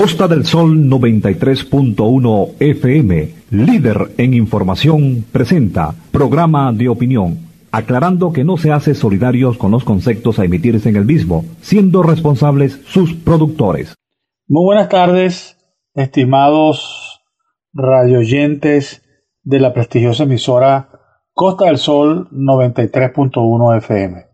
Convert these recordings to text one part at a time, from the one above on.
Costa del Sol 93.1 FM, líder en información, presenta programa de opinión, aclarando que no se hace solidarios con los conceptos a emitirse en el mismo, siendo responsables sus productores. Muy buenas tardes, estimados radioyentes de la prestigiosa emisora Costa del Sol 93.1 FM.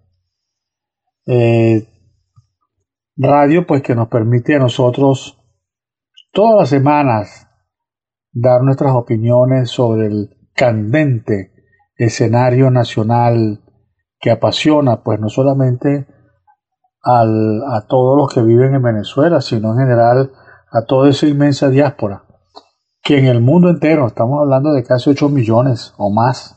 Radio pues que nos permite a nosotros todas las semanas dar nuestras opiniones sobre el candente escenario nacional que apasiona pues no solamente a todos los que viven en Venezuela, sino en general a toda esa inmensa diáspora que en el mundo entero, estamos hablando de casi 8 millones o más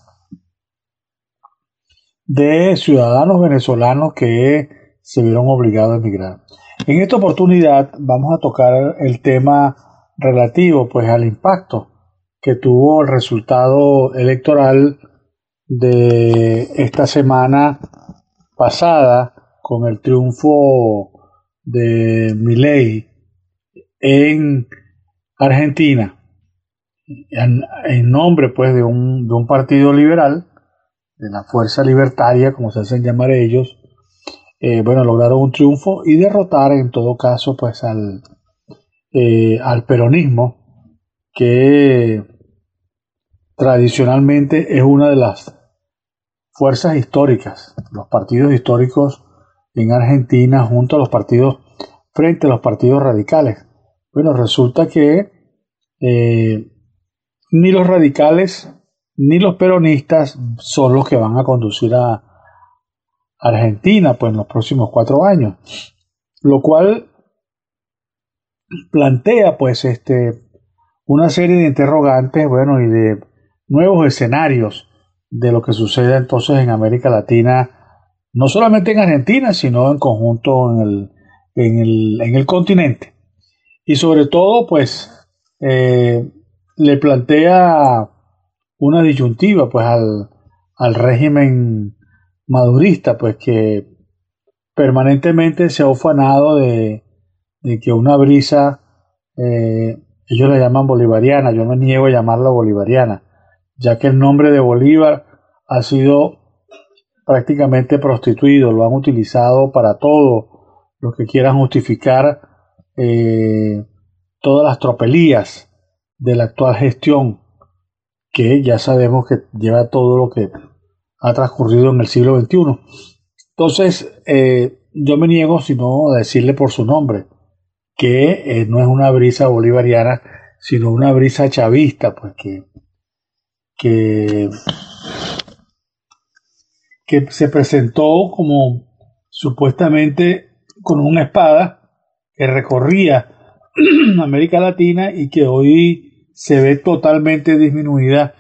de ciudadanos venezolanos que se vieron obligados a emigrar. En esta oportunidad vamos a tocar el tema relativo pues al impacto que tuvo el resultado electoral de esta semana pasada con el triunfo de Milei en Argentina en nombre pues de un partido liberal, de la Fuerza Libertaria como se hacen llamar ellos. Lograron un triunfo y derrotar en todo caso pues al peronismo, que tradicionalmente es una de las fuerzas históricas, los partidos históricos en Argentina junto a los partidos, frente a los partidos radicales. Bueno, resulta que ni los radicales ni los peronistas son los que van a conducir a Argentina pues en los próximos 4 años, lo cual plantea pues una serie de interrogantes, y de nuevos escenarios de lo que sucede entonces en América Latina, no solamente en Argentina, sino en conjunto en el continente. Y sobre todo pues le plantea una disyuntiva pues al régimen madurista, pues que permanentemente se ha ufanado de que una brisa, ellos la llaman bolivariana, yo me niego a llamarla bolivariana, ya que el nombre de Bolívar ha sido prácticamente prostituido, lo han utilizado para todo lo que quieran justificar todas las tropelías de la actual gestión, que ya sabemos que lleva todo lo que ha transcurrido en el siglo XXI. Entonces, yo me niego sino a decirle por su nombre, que no es una brisa bolivariana, sino una brisa chavista, pues que se presentó como supuestamente con una espada que recorría América Latina y que hoy se ve totalmente disminuida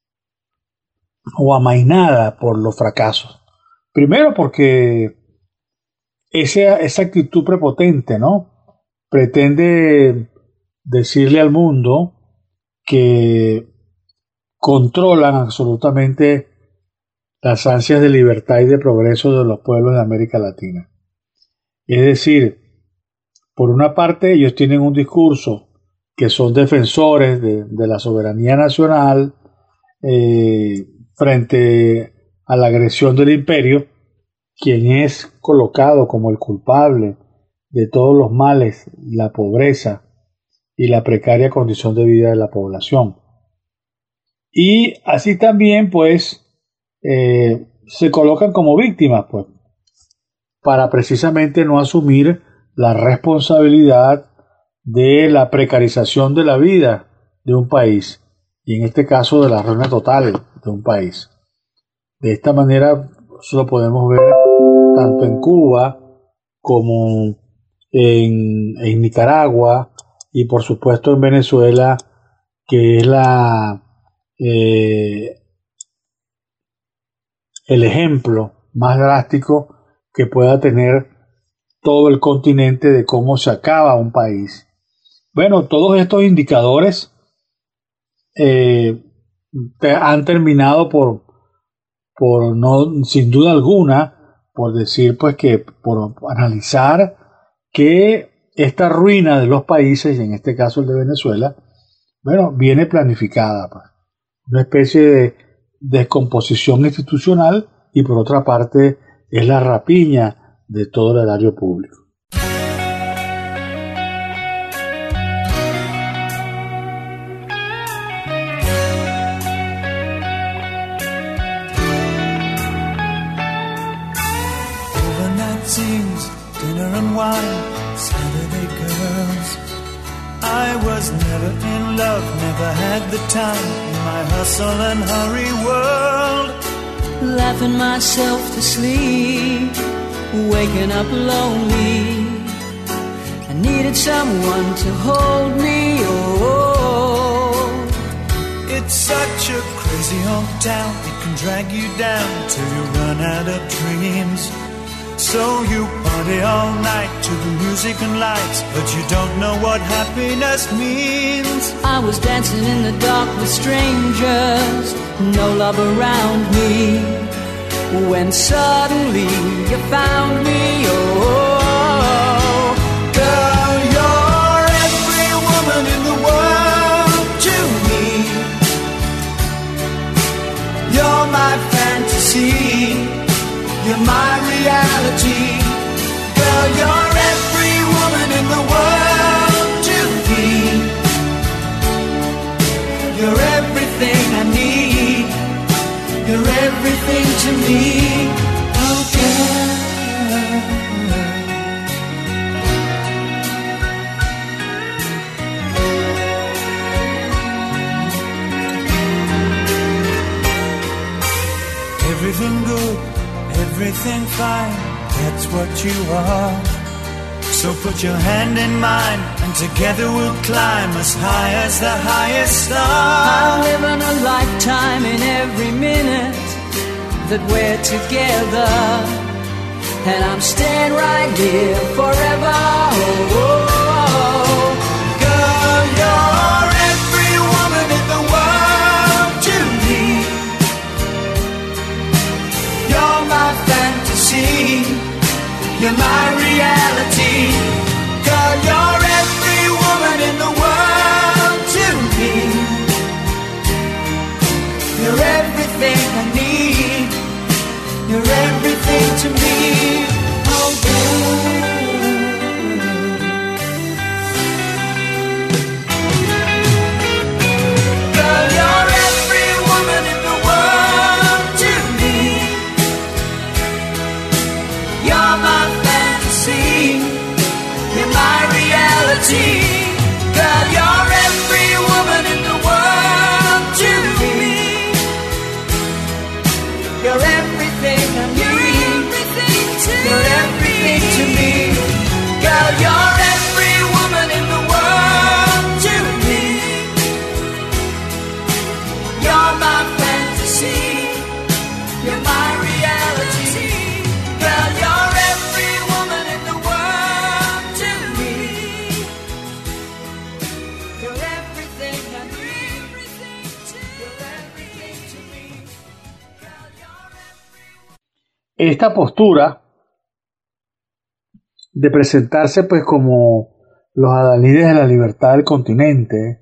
o amainada por los fracasos. Primero porque esa actitud prepotente, ¿no?, pretende decirle al mundo que controlan absolutamente las ansias de libertad y de progreso de los pueblos de América Latina. Es decir, por una parte ellos tienen un discurso que son defensores de la soberanía nacional frente a la agresión del imperio, quien es colocado como el culpable de todos los males, la pobreza y la precaria condición de vida de la población. Y así también pues se colocan como víctimas pues para precisamente no asumir la responsabilidad de la precarización de la vida de un país, y en este caso de la ruina total de un país. De esta manera eso lo podemos ver tanto en Cuba como en Nicaragua y por supuesto en Venezuela, que es el ejemplo más drástico que pueda tener todo el continente de cómo se acaba un país. Bueno, todos estos indicadores han terminado por no, sin duda alguna, por decir pues que por analizar que esta ruina de los países, y en este caso el de Venezuela, bueno, viene planificada, pues. Una especie de descomposición institucional y por otra parte es la rapiña de todo el erario público. Overnight scenes, dinner and wine, Saturday girls. I was never in love, never had the time in my hustle and hurry world. Laughing myself to sleep, waking up lonely. I needed someone to hold me, oh. It's such a crazy old town, it can drag you down till you run out of dreams. So you party all night to the music and lights, but you don't know what happiness means. I was dancing in the dark with strangers, no love around me, when suddenly you found me, oh. Girl, you're every woman in the world to me. You're my fantasy, you're my reality. Girl, you're every woman in the world to me. You're everything I need. You're everything to me. Oh, girl. Everything good, everything fine, that's what you are. So put your hand in mine, and together we'll climb as high as the highest star. I'm living a lifetime in every minute that we're together, and I'm staying right here forever, oh. Girl, you're every woman in the world to me. You're my fantasy, you're my reality. Girl, you're every woman in the world to me. You're everything I need. You're everything to me. Oh, girl. Girl, you're every woman in the world to me. You're my fantasy, you're my reality. Girl, you're every woman in the world to me. You're everything I need. You're everything to me. Girl, you're every woman in the world to me. You're my fantasy, you're my reality. Girl, you're every woman in the world to me. You're everything I need. You're everything to me. Girl, you're every... Esta postura de presentarse pues como los adalides de la libertad del continente,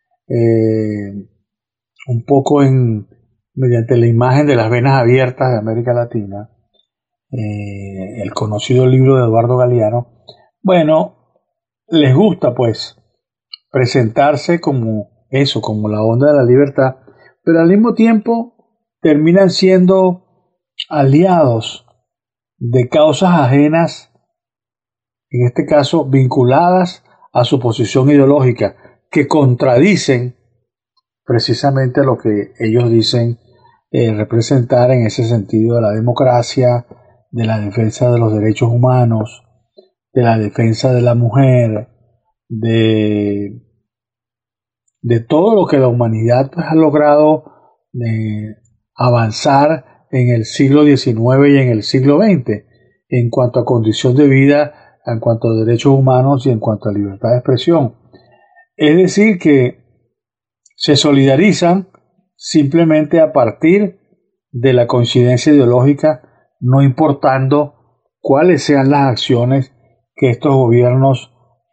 un poco mediante la imagen de las venas abiertas de América Latina, el conocido libro de Eduardo Galeano, bueno, les gusta pues presentarse como eso, como la onda de la libertad, pero al mismo tiempo terminan siendo aliados de causas ajenas, en este caso vinculadas a su posición ideológica, que contradicen precisamente lo que ellos dicen representar en ese sentido de la democracia, de la defensa de los derechos humanos, de la defensa de la mujer, de todo lo que la humanidad pues, ha logrado avanzar en el siglo XIX y en el siglo XX en cuanto a condición de vida, en cuanto a derechos humanos y en cuanto a libertad de expresión. Es decir, que se solidarizan simplemente a partir de la coincidencia ideológica, no importando cuáles sean las acciones que estos gobiernos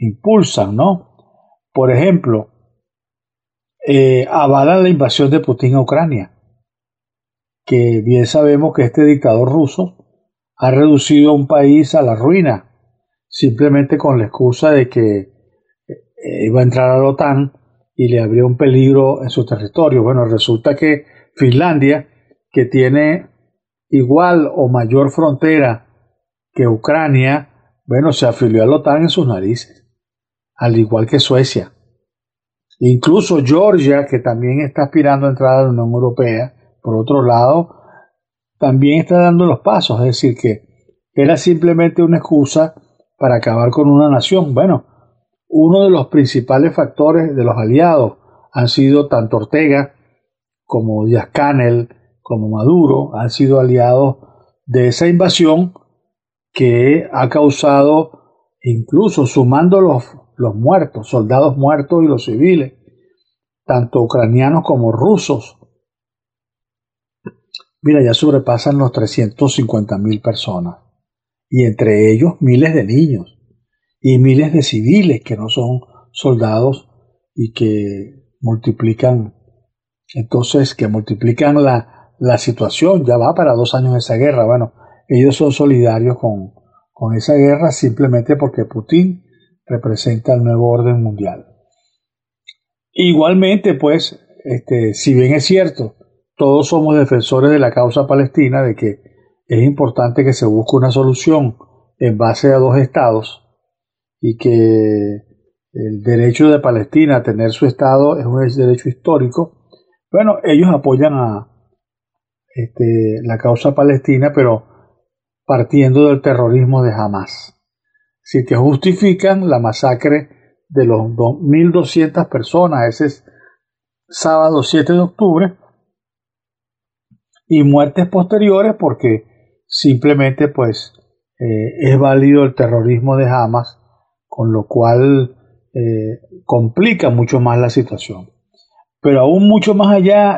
impulsan, ¿no? Por ejemplo, avalan la invasión de Putin a Ucrania, que bien sabemos que este dictador ruso ha reducido a un país a la ruina, simplemente con la excusa de que iba a entrar a la OTAN y le habría un peligro en su territorio. Bueno, resulta que Finlandia, que tiene igual o mayor frontera que Ucrania, bueno, se afilió a la OTAN en sus narices, al igual que Suecia. Incluso Georgia, que también está aspirando a entrar a la Unión Europea, por otro lado, también está dando los pasos, es decir, que era simplemente una excusa para acabar con una nación. Bueno, uno de los principales factores de los aliados han sido tanto Ortega como Díaz-Canel, como Maduro, han sido aliados de esa invasión que ha causado, incluso sumando los muertos, soldados muertos y los civiles, tanto ucranianos como rusos. Mira, ya sobrepasan los 350.000 personas, y entre ellos miles de niños y miles de civiles que no son soldados y que multiplican, entonces, que multiplican la situación. Ya va para 2 años esa guerra. Bueno, ellos son solidarios con esa guerra simplemente porque Putin representa el nuevo orden mundial. Igualmente, pues, si bien es cierto, todos somos defensores de la causa palestina, de que es importante que se busque una solución en base a 2 estados y que el derecho de Palestina a tener su estado es un derecho histórico. Bueno, ellos apoyan a la causa palestina, pero partiendo del terrorismo de Hamas. Así que justifican la masacre de los 1.200 personas ese sábado 7 de octubre y muertes posteriores porque simplemente pues es válido el terrorismo de Hamas, con lo cual complica mucho más la situación. Pero aún mucho más allá,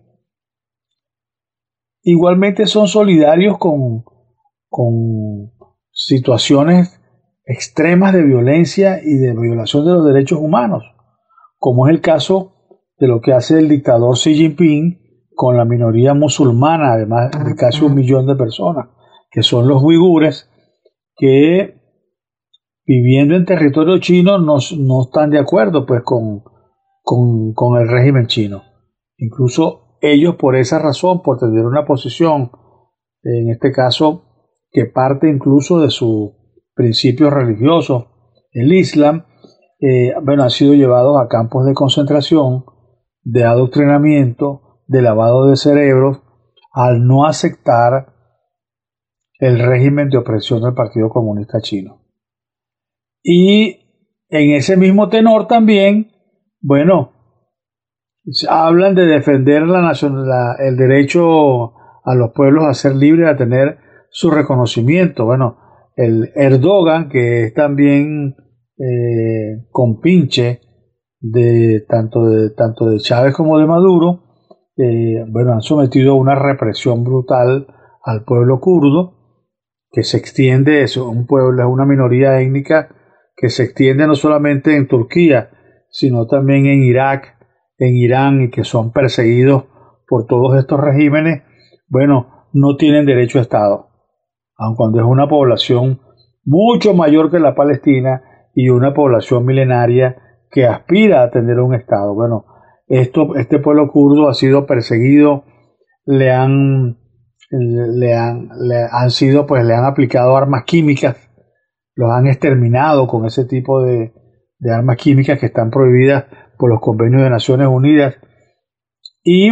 igualmente son solidarios con situaciones extremas de violencia y de violación de los derechos humanos, como es el caso de lo que hace el dictador Xi Jinping con la minoría musulmana, además de casi 1 millón de personas, que son los uigures, que viviendo en territorio chino no están de acuerdo pues con el régimen chino. Incluso ellos, por esa razón, por tener una posición, en este caso, que parte incluso de sus principios religiosos, el Islam, han sido llevados a campos de concentración, de adoctrinamiento, de lavado de cerebros, al no aceptar el régimen de opresión del Partido Comunista Chino. Y en ese mismo tenor también, hablan de defender el derecho a los pueblos a ser libres, a tener su reconocimiento. Bueno, el Erdogan, que es también compinche tanto de Chávez como de Maduro, han sometido a una represión brutal al pueblo kurdo, que se extiende, es una minoría étnica que se extiende no solamente en Turquía, sino también en Irak, en Irán, y que son perseguidos por todos estos regímenes. No tienen derecho a Estado, aun cuando es una población mucho mayor que la palestina y una población milenaria que aspira a tener un Estado. Este pueblo kurdo ha sido perseguido, le han aplicado armas químicas, los han exterminado con ese tipo de armas químicas que están prohibidas por los convenios de Naciones Unidas. Y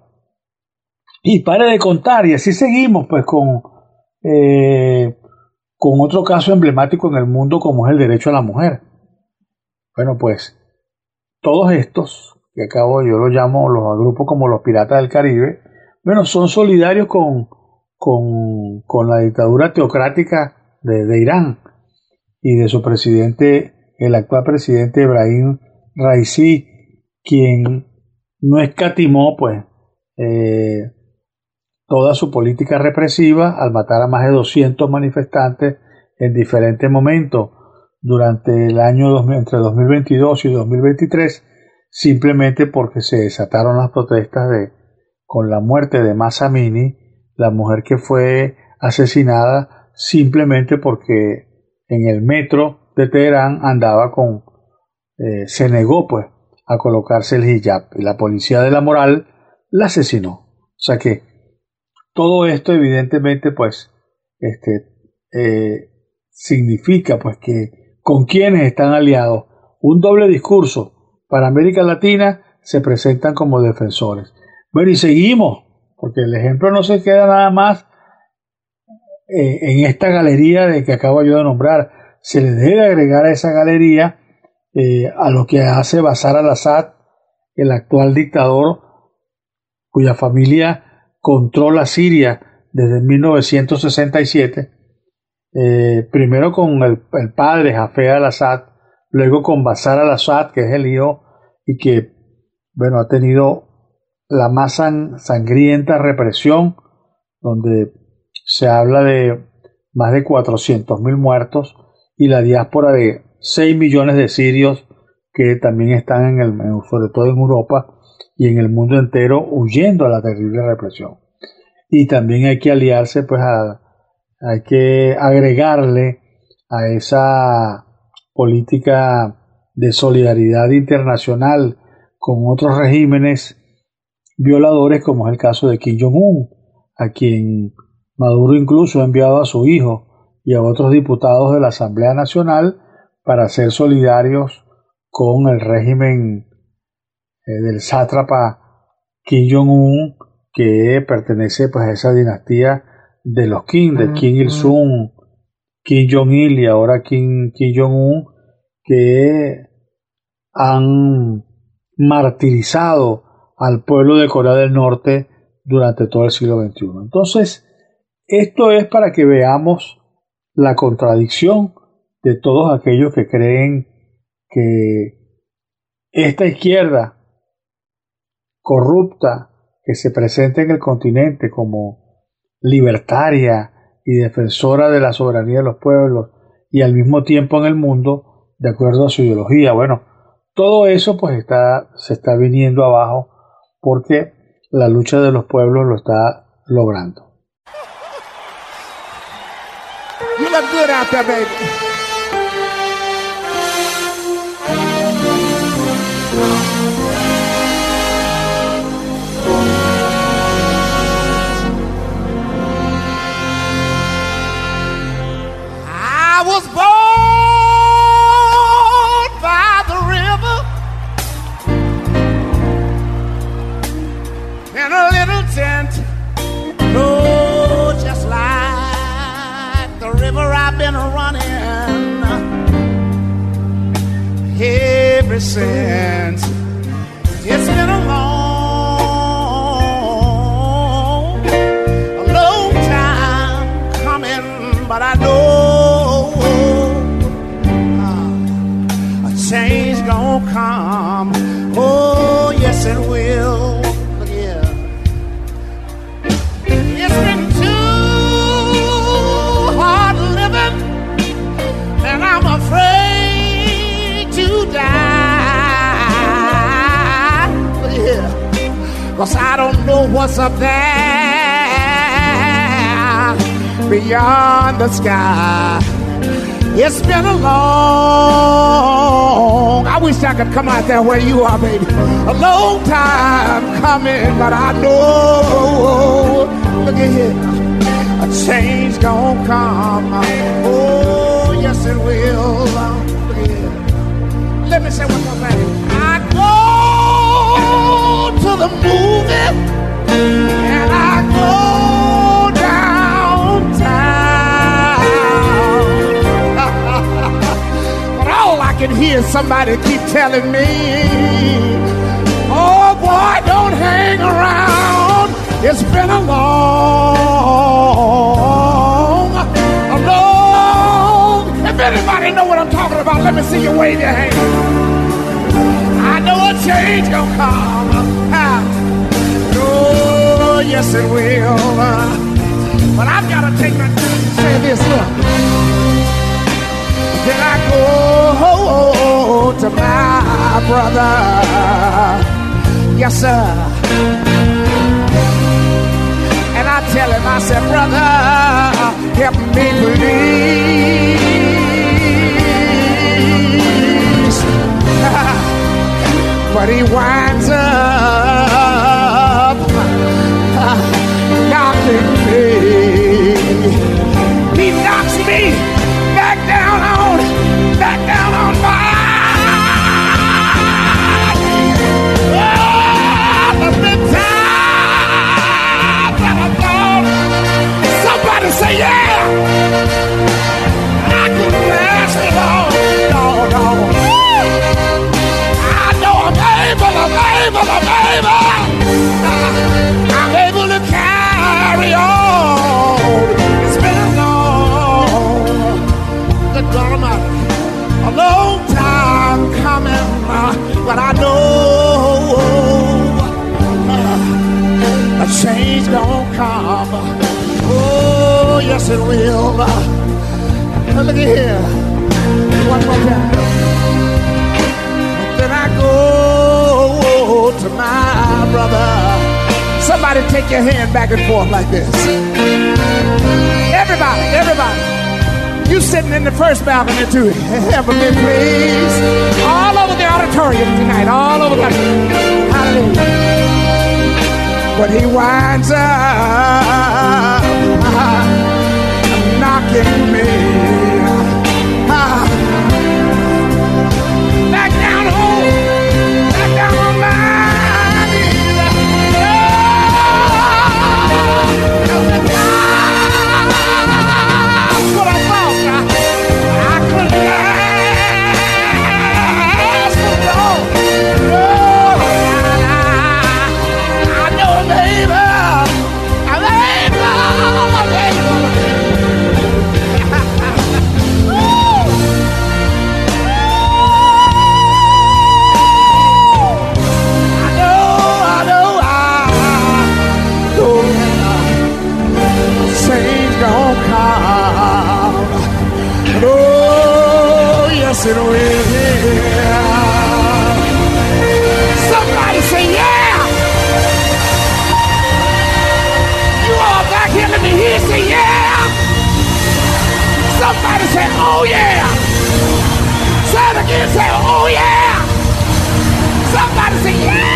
y pare de contar, y así seguimos pues con otro caso emblemático en el mundo, como es el derecho a la mujer. Todos estos, que yo los llamo, los agrupo como los piratas del Caribe, son solidarios con la dictadura teocrática de Irán y de su presidente, el actual presidente Ebrahim Raisi, quien no escatimó toda su política represiva al matar a más de 200 manifestantes en diferentes momentos. durante el año entre 2022 y 2023, simplemente porque se desataron las protestas con la muerte de Mahsa Amini, la mujer que fue asesinada simplemente porque en el metro de Teherán andaba se negó pues a colocarse el hijab, y la policía de la moral la asesinó. O sea que todo esto evidentemente pues significa pues que con quienes están aliados, un doble discurso. Para América Latina se presentan como defensores. Bueno, y seguimos, porque el ejemplo no se queda nada más en esta galería de que acabo yo de nombrar. Se le debe agregar a esa galería a lo que hace Bashar al-Assad, el actual dictador cuya familia controla Siria desde 1967, primero con el padre Hafez al-Assad, luego con Bashar al-Assad, que es el hijo, y que bueno, ha tenido la más sangrienta represión, donde se habla de más de 400.000 muertos y la diáspora de 6 millones de sirios que también están sobre todo en Europa y en el mundo entero huyendo a la terrible represión. Y también hay que aliarse, pues hay que agregarle a esa política de solidaridad internacional con otros regímenes violadores, como es el caso de Kim Jong-un, a quien Maduro incluso ha enviado a su hijo y a otros diputados de la Asamblea Nacional para ser solidarios con el régimen del sátrapa Kim Jong-un, que pertenece pues a esa dinastía de los Kim, de Kim Il-sung, Kim Jong-il y ahora Kim Jong-un, que han martirizado al pueblo de Corea del Norte durante todo el siglo XXI. Entonces, esto es para que veamos la contradicción de todos aquellos que creen que esta izquierda corrupta que se presenta en el continente como libertaria y defensora de la soberanía de los pueblos y al mismo tiempo en el mundo de acuerdo a su ideología. Bueno, todo eso pues se está viniendo abajo porque la lucha de los pueblos lo está logrando. You look good out there, baby. I was born by the river in a little tent. Oh, just like the river I've been running ever since. It's been a long time coming, but I know a change gonna come. Oh, yes it will. Look here. It's been too hard living, and I'm afraid to die. Look here. 'Cause I don't know what's up there beyond the sky. It's been a long, I wish I could come out there where you are, baby. A long time coming, but I know, look at here, a change gonna come. Oh, yes it will. Look at here. Let me say one more thing. I go to the movie and I go downtown, but all I can hear is somebody keep telling me, oh boy, don't hang around. It's been a long. If anybody know what I'm talking about, let me see you wave your hand. I know a change gonna come. Oh, yes it will. But I've got to take my time to say this. Look. Then I oh, to my brother. Yes, sir. And I tell him, I said, brother, help me please. But he winds up knocking me. He knocks me back down on my the time that I thought. Somebody say yeah. I couldn't last it long. No. I know I'm able to carry on. It's been a long time coming, but I know a change gonna come. Oh, yes it will. Look at here, one more time. Then I go to my brother. Somebody take your hand back and forth like this. Everybody. You sitting in the first balcony too. Help me, please. All over the auditorium tonight. All over the... Hallelujah. But he winds up knocking me back down home. Back down on my knees. That's what I thought. I couldn't last so long. I know I'm able. I'm able. Change gonna come. Oh, yes it will. Somebody say yeah. You all back here, let me hear you say yeah. Somebody say oh yeah. Say it again, say oh yeah. Somebody say yeah.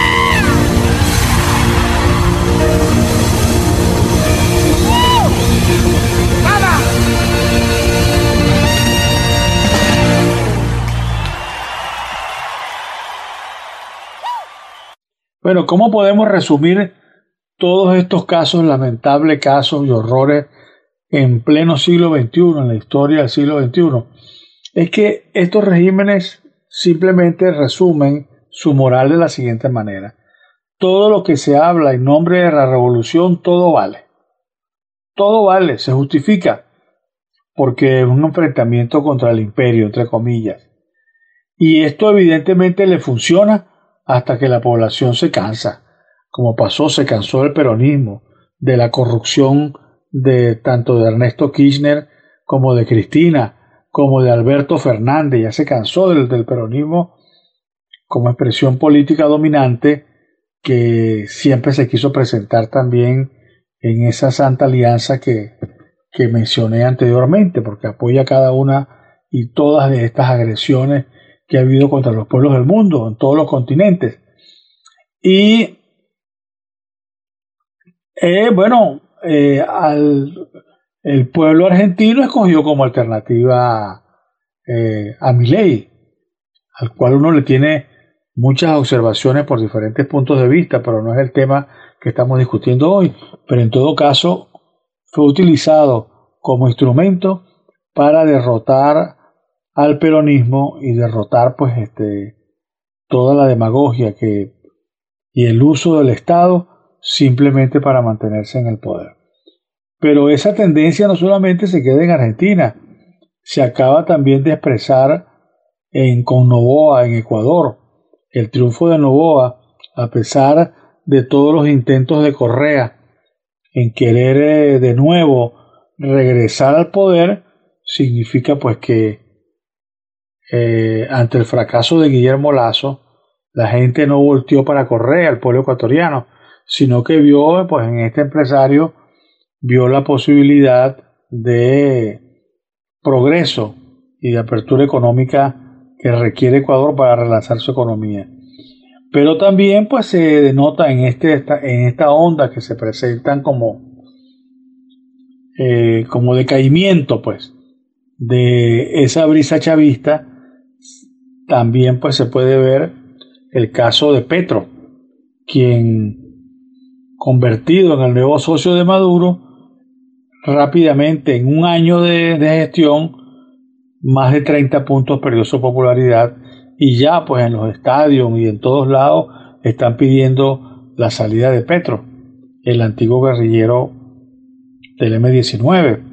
Bueno, ¿cómo podemos resumir todos estos casos, lamentables casos y horrores en pleno siglo XXI, en la historia del siglo XXI? Es que estos regímenes simplemente resumen su moral de la siguiente manera. Todo lo que se habla en nombre de la revolución, todo vale. Todo vale, se justifica, porque es un enfrentamiento contra el imperio, entre comillas. Y esto evidentemente le funciona hasta que la población se cansa, como se cansó del peronismo, de la corrupción de tanto de Ernesto Kirchner como de Cristina, como de Alberto Fernández. Ya se cansó del peronismo como expresión política dominante que siempre se quiso presentar también en esa santa alianza que mencioné anteriormente, porque apoya cada una y todas de estas agresiones que ha habido contra los pueblos del mundo, en todos los continentes. Y el pueblo argentino escogió como alternativa a Milei, al cual uno le tiene muchas observaciones por diferentes puntos de vista, pero no es el tema que estamos discutiendo hoy. Pero en todo caso fue utilizado como instrumento para derrotar al peronismo y derrotar toda la demagogia y el uso del Estado simplemente para mantenerse en el poder. Pero esa tendencia no solamente se queda en Argentina, se acaba también de expresar con Noboa en Ecuador. El triunfo de Noboa, a pesar de todos los intentos de Correa en querer de nuevo regresar al poder, significa pues que ante el fracaso de Guillermo Lasso, la gente no volteó para Correa, al pueblo ecuatoriano, sino que vio, pues en este empresario, vio la posibilidad de progreso y de apertura económica que requiere Ecuador para relanzar su economía. Pero también pues se denota en esta onda que se presentan como decaimiento pues de esa brisa chavista. También pues se puede ver el caso de Petro, quien, convertido en el nuevo socio de Maduro, rápidamente en un año de gestión, más de 30 puntos perdió su popularidad, y ya pues en los estadios y en todos lados están pidiendo la salida de Petro, el antiguo guerrillero del M-19.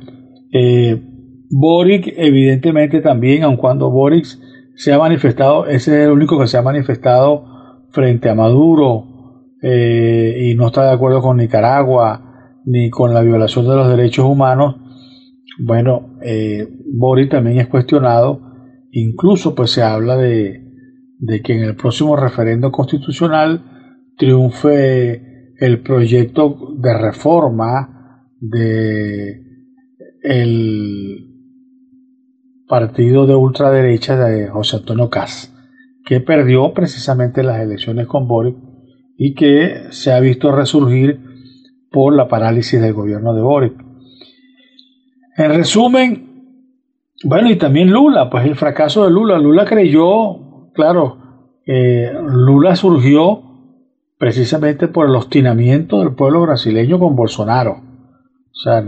Boric evidentemente también, aun cuando Boric se ha manifestado, ese es el único que se ha manifestado frente a Maduro y no está de acuerdo con Nicaragua ni con la violación de los derechos humanos. Bueno, Boric también es cuestionado, incluso pues se habla de que en el próximo referendo constitucional triunfe el proyecto de reforma de el partido de ultraderecha de José Antonio Kast, que perdió precisamente las elecciones con Boric y que se ha visto resurgir por la parálisis del gobierno de Boric. En resumen, bueno, y también Lula, pues el fracaso de Lula. Lula creyó, claro, Lula surgió precisamente por el obstinamiento del pueblo brasileño con Bolsonaro. O sea,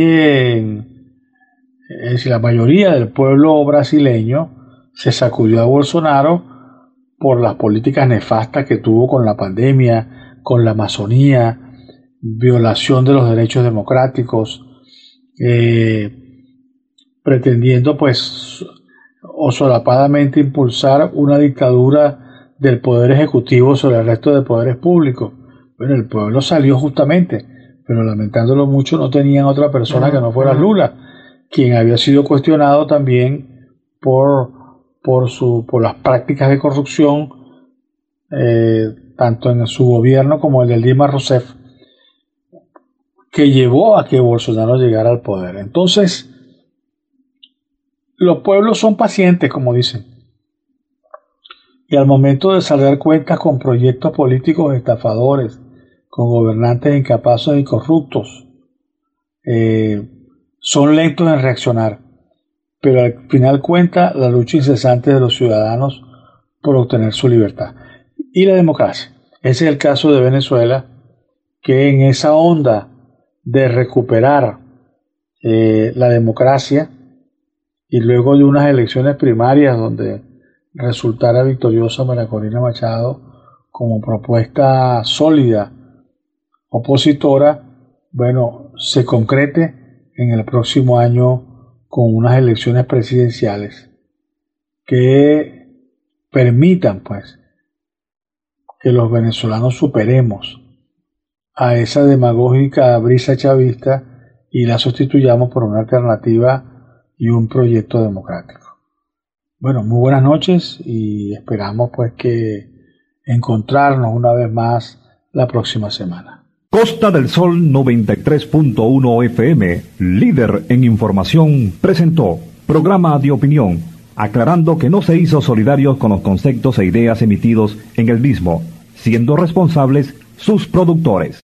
es decir, la mayoría del pueblo brasileño se sacudió a Bolsonaro por las políticas nefastas que tuvo con la pandemia, con la Amazonía, violación de los derechos democráticos, pretendiendo pues o solapadamente impulsar una dictadura del poder ejecutivo sobre el resto de poderes públicos. Bueno, el pueblo salió justamente, pero lamentándolo mucho no tenían otra persona que no fuera Lula, quien había sido cuestionado también por las prácticas de corrupción, tanto en su gobierno como el de Dilma Rousseff, que llevó a que Bolsonaro llegara al poder. Entonces, los pueblos son pacientes, como dicen, y al momento de saldar cuentas con proyectos políticos estafadores, con gobernantes incapaces y corruptos, son lentos en reaccionar, pero al final cuenta la lucha incesante de los ciudadanos por obtener su libertad y la democracia. Ese es el caso de Venezuela, que en esa onda de recuperar la democracia y luego de unas elecciones primarias donde resultara victoriosa María Corina Machado como propuesta sólida opositora, bueno, se concrete en el próximo año con unas elecciones presidenciales que permitan pues que los venezolanos superemos a esa demagógica brisa chavista y la sustituyamos por una alternativa y un proyecto democrático. Bueno, muy buenas noches y esperamos pues que encontrarnos una vez más la próxima semana. Costa del Sol 93.1 FM, líder en información, presentó programa de opinión, aclarando que no se hizo solidarios con los conceptos e ideas emitidos en el mismo, siendo responsables sus productores.